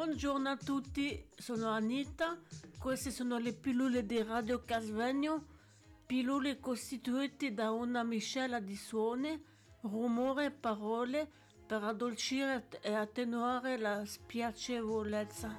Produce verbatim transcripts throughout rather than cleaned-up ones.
Buongiorno a tutti, sono Anita, queste sono le pillole di Radio Casvegno, pillole costituite da una miscela di suoni, rumore e parole per addolcire e attenuare la spiacevolezza.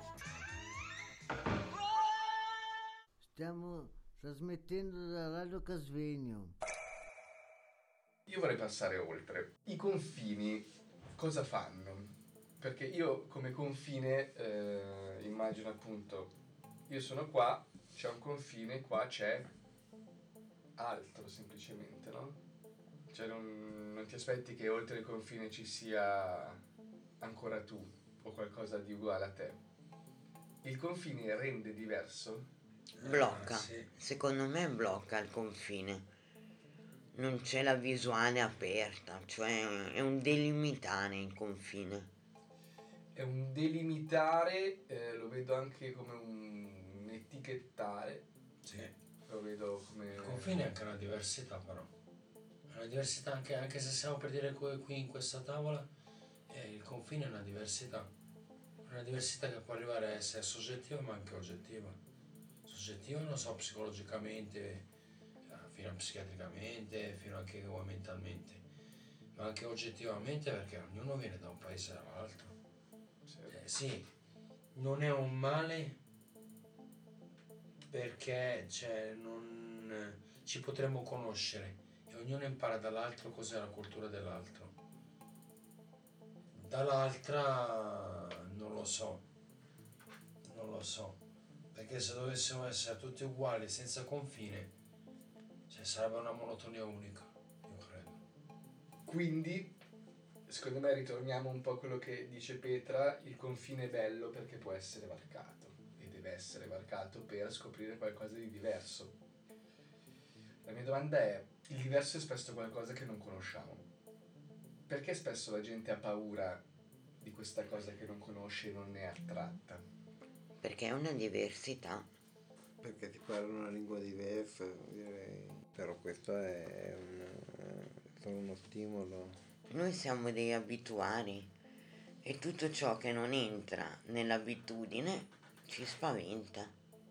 Stiamo trasmettendo da Radio Casvegno. Io vorrei passare oltre. I confini cosa fanno? Perché io come confine eh, immagino appunto, io sono qua, c'è un confine, qua c'è altro semplicemente, no? Cioè non, non ti aspetti che oltre il confine ci sia ancora tu o qualcosa di uguale a te. Il confine rende diverso? Blocca, Ah, sì. Secondo me blocca il confine. Non c'è la visuale aperta, cioè è un delimitare il confine. È un delimitare, eh, lo vedo anche come un, un etichettare. Sì. Lo vedo come... Il confine è anche una diversità, però. È una diversità anche, anche se siamo per dire qui in questa tavola, eh, il confine è una diversità. Una diversità che può arrivare a essere soggettiva ma anche oggettiva. Soggettiva non so, psicologicamente, fino a psichiatricamente, fino anche mentalmente, ma anche oggettivamente perché ognuno viene da un paese all'altro. Eh, sì, non è un male perché cioè, non, ci potremmo conoscere e ognuno impara dall'altro cos'è la cultura dell'altro. Dall'altra non lo so, non lo so, perché se dovessimo essere tutti uguali senza confine, cioè, sarebbe una monotonia unica, io credo. Quindi, secondo me ritorniamo un po' a quello che dice Petra, il confine è bello perché può essere varcato e deve essere varcato per scoprire qualcosa di diverso. La mia domanda è, il diverso è spesso qualcosa che non conosciamo. Perché spesso la gente ha paura di questa cosa che non conosce e non ne è attratta? Perché è una diversità. Perché ti parlano una lingua diversa, direi. Però questo è, un, è solo uno stimolo. Noi siamo degli abituari e tutto ciò che non entra nell'abitudine ci spaventa.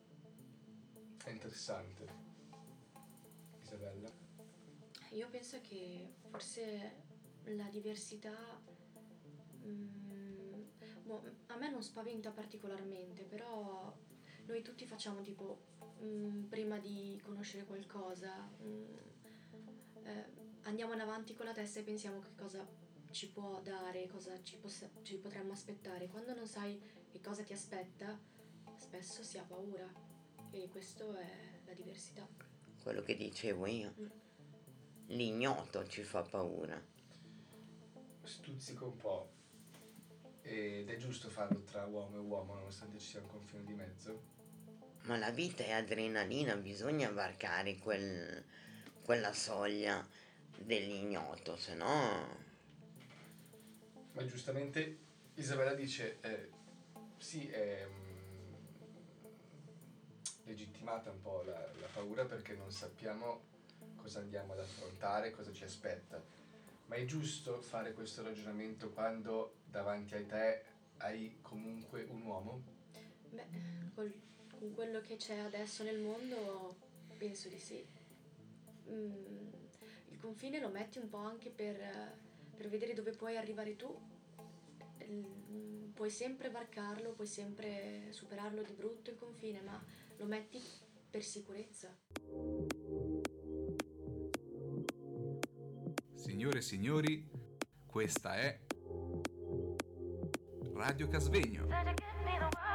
È interessante. Isabella? Io penso che forse la diversità mm, a me non spaventa particolarmente, però noi tutti facciamo tipo mm, prima di conoscere qualcosa mm, eh, andiamo in avanti con la testa e pensiamo che cosa ci può dare, cosa ci, possa, ci potremmo aspettare. Quando non sai che cosa ti aspetta spesso si ha paura e questo è la diversità. Quello che dicevo io, mm. L'ignoto ci fa paura. Stuzzico un po', ed è giusto farlo tra uomo e uomo nonostante ci sia un confine di mezzo. Ma la vita è adrenalina, bisogna varcare quel, quella soglia dell'ignoto, se no... Ma giustamente Isabella dice, eh, sì, è mm, legittimata un po' la, la paura perché non sappiamo cosa andiamo ad affrontare, cosa ci aspetta. Ma è giusto fare questo ragionamento quando davanti a te hai comunque un uomo? Beh, col, con quello che c'è adesso nel mondo penso di sì. Mm, il confine lo metti un po' anche per, per vedere dove puoi arrivare tu. Mm, puoi sempre varcarlo, puoi sempre superarlo di brutto il confine, ma lo metti per sicurezza. Signore e signori, questa è Radio Casvegno.